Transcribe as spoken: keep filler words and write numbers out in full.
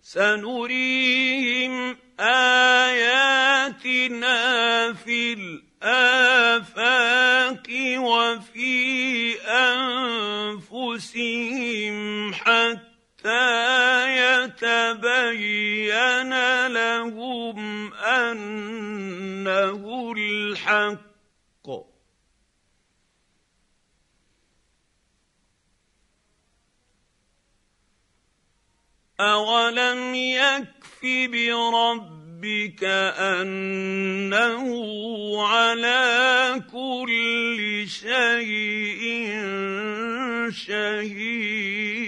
سنريهم آياتنا في الآفاق وفي أنفسهم حتى يتبين لهم أنه الحق. أولم يكف بربك أنه على كل شيء شهيد.